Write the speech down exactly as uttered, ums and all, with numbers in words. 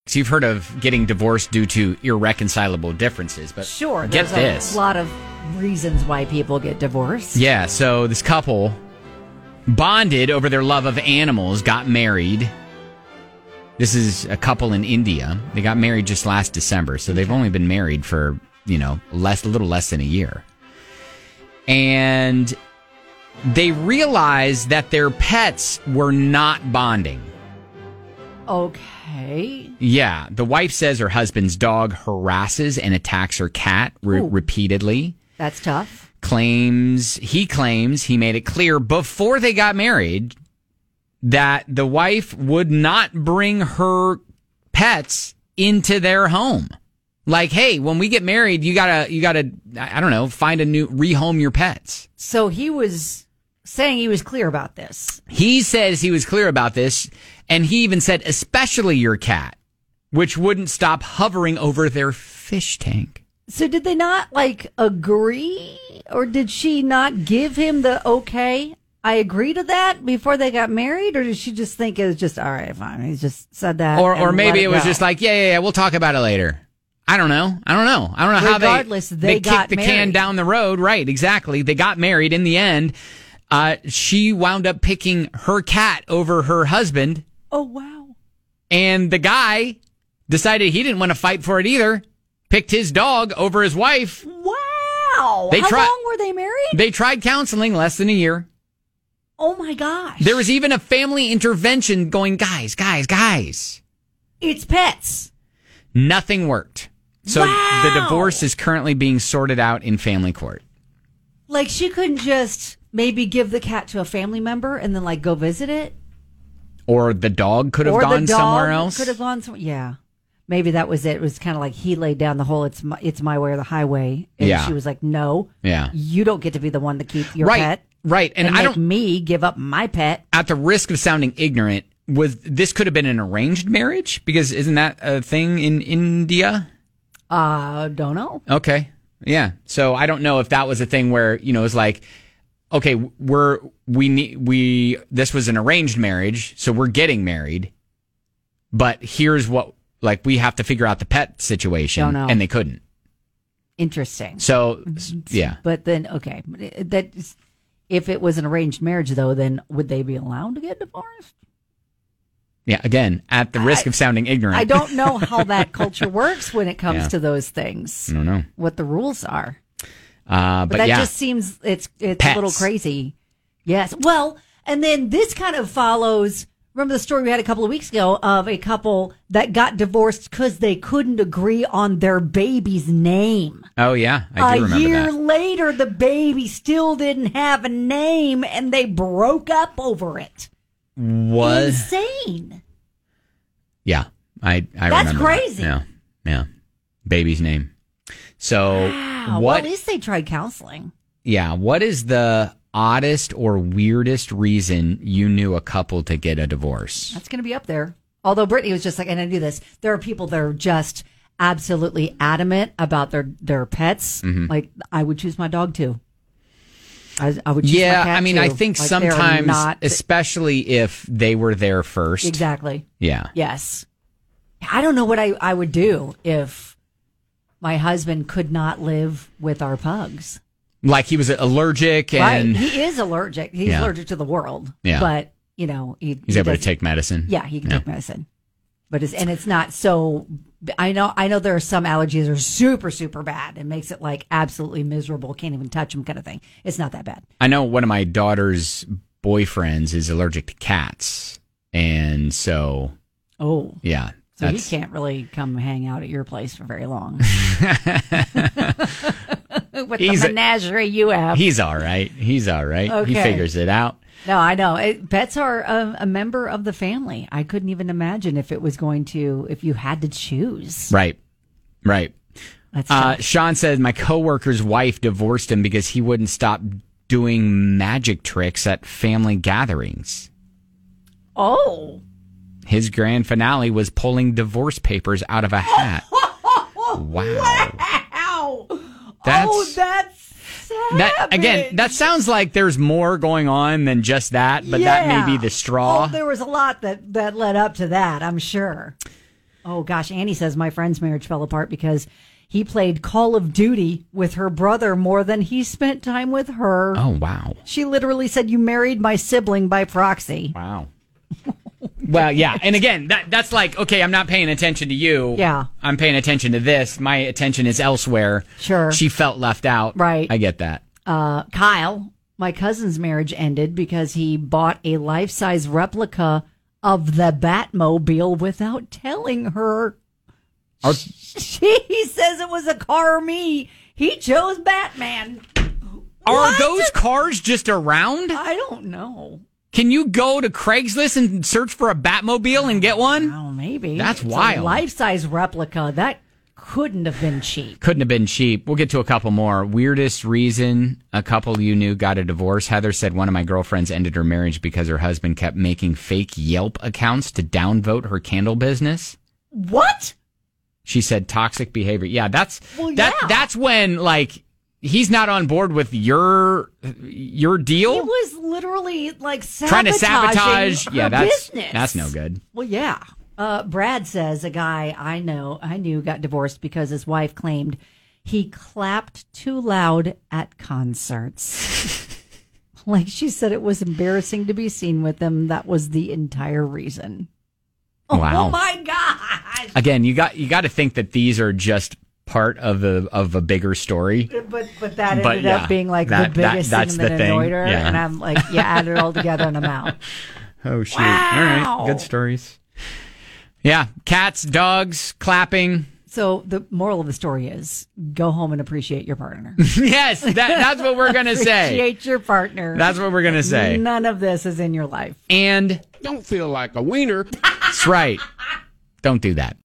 So you've heard of getting divorced due to irreconcilable differences, but sure, get there's this. a lot of reasons why people get divorced. Yeah, so this couple bonded over their love of animals, got married. This is a couple in India. They got married just last December, so they've only been married for, you know, less, a little less than a year. And they realized that their pets were not bonding. Okay. Yeah, the wife says her husband's dog harasses and attacks her cat re- repeatedly. That's tough. Claims he claims he made it clear before they got married that the wife would not bring her pets into their home. Like, hey, when we get married, you gotta you gotta I don't know, find a new rehome your pets. So he was saying he was clear about this. He says he was clear about this, and he even said, especially your cat, which wouldn't stop hovering over their fish tank. So did they not, like, agree? Or did she not give him the okay, I agree to that before they got married? Or did she just think it was just, all right, fine, he just said that? Or or maybe it, it was go. just like, yeah, yeah, yeah, we'll talk about it later. I don't know. I don't know. I don't know Regardless, how they, they, they got kicked the married. can down the road. Right, exactly. They got married. In the end, uh, she wound up picking her cat over her husband. Oh, wow. And the guy decided he didn't want to fight for it either. Picked his dog over his wife. Wow. They How tri- long were they married? They tried counseling less than a year. Oh, my gosh. There was even a family intervention going, guys, guys, guys. It's pets. Nothing worked. So wow. the divorce is currently being sorted out in family court. Like, she couldn't just maybe give the cat to a family member and then, like, go visit it? Or the dog could have or gone the dog somewhere else. Could have gone somewhere. Yeah. Maybe that was it. It was kind of like he laid down the whole it's my, it's my way or the highway. And yeah. she was like, no, yeah. you don't get to be the one to keep your right. pet. Right. And, and I make don't me give up my pet. At the risk of sounding ignorant, was this could have been an arranged marriage? Because isn't that a thing in India? Uh, don't know. Okay. Yeah. So I don't know if that was a thing where, you know, it was like, okay, we're, we need, we, this was an arranged marriage, so we're getting married, but here's what, like, we have to figure out the pet situation. Don't know. And they couldn't. Interesting. So, yeah. But then, okay. That, if it was an arranged marriage, though, then would they be allowed to get divorced? Yeah, again, at the risk I, of sounding ignorant. I don't know how that culture works when it comes yeah. to those things. I don't know. What the rules are. Uh, but, but that yeah. just seems, it's it's Pets. a little crazy. Yes. Well, and then this kind of follows, remember the story we had a couple of weeks ago of a couple that got divorced because they couldn't agree on their baby's name. Oh, yeah. I do a remember year that. later, the baby still didn't have a name and they broke up over it. What? Insane. Yeah, I, I That's remember crazy. That. Yeah, yeah. Baby's name. So wow. what? Well, at least they tried counseling. Yeah. What is the oddest or weirdest reason you knew a couple to get a divorce? That's going to be up there. Although Brittany was just like, and I do this. There are people that are just absolutely adamant about their, their pets. Mm-hmm. Like, I would choose my dog too. I, I would choose yeah, my cat I mean, too. I think like, they're sometimes, not, especially if they were there first. Exactly. Yeah. Yes. I don't know what I, I would do if my husband could not live with our pugs. Like he was allergic and... Right. He is allergic. He's Yeah. allergic to the world. Yeah. But, you know... He, He's he able to does- take medicine. Yeah, he can Yeah. take medicine. But it's, and it's not so... I know I know there are some allergies that are super, super bad. It makes it like absolutely miserable. Can't even touch them kind of thing. It's not that bad. I know one of my daughter's boyfriends is allergic to cats. And so... Oh. Yeah. So he can't really come hang out at your place for very long. With He's the a- menagerie you have. He's all right. He's all right. Okay. He figures it out. No, I know. It, pets are a, a member of the family. I couldn't even imagine if it was going to, if you had to choose. Right. Right. That's Uh, tough. Sean said my coworker's wife divorced him because he wouldn't stop doing magic tricks at family gatherings. Oh. His grand finale was pulling divorce papers out of a hat. Wow. Wow. That's- oh, that's savage. That again, that sounds like there's more going on than just that, but that may be the straw. Oh, there was a lot that, that led up to that, I'm sure. Oh, gosh. Annie says my friend's marriage fell apart because he played Call of Duty with her brother more than he spent time with her. Oh, wow. She literally said, you married my sibling by proxy. Wow. Well, yeah. And again, that that's like, okay, I'm not paying attention to you. Yeah. I'm paying attention to this. My attention is elsewhere. Sure. She felt left out. Right. I get that. Uh, Kyle, my cousin's marriage ended because he bought a life-size replica of the Batmobile without telling her. Are, She says it was a car me. He chose Batman. are What? those cars just around? I don't know. Can you go to Craigslist and search for a Batmobile and get one? Oh, maybe. That's It's wild. A life-size replica. That couldn't have been cheap. Couldn't have been cheap. We'll get to a couple more. Weirdest reason a couple you knew got a divorce. Heather said one of my girlfriends ended her marriage because her husband kept making fake Yelp accounts to downvote her candle business. What? She said toxic behavior. Yeah, that's Well, that. yeah. That's when like he's not on board with your your deal. He was literally like Trying to sabotaging sabotage. her Yeah, that's business. that's no good. Well, yeah. Uh, Brad says a guy I know, I knew got divorced because his wife claimed he clapped too loud at concerts. Like she said, it was embarrassing to be seen with him. That was the entire reason. Wow. Oh my gosh! Again, you got you got to think that these are just part of a of a bigger story. But but that ended But, yeah, up being like that- the that- biggest that's thing that the thing. annoyed her, Yeah. and I'm like, you add it all together, and I'm out. Oh shoot! Wow. All right, good stories. Yeah, cats, dogs, clapping. So the moral of the story is: go home and appreciate your partner. Yes, that, that's what we're gonna say. Appreciate your partner. That's what we're gonna say. None of this is in your life. And Don't feel like a wiener. that's right. Don't do that.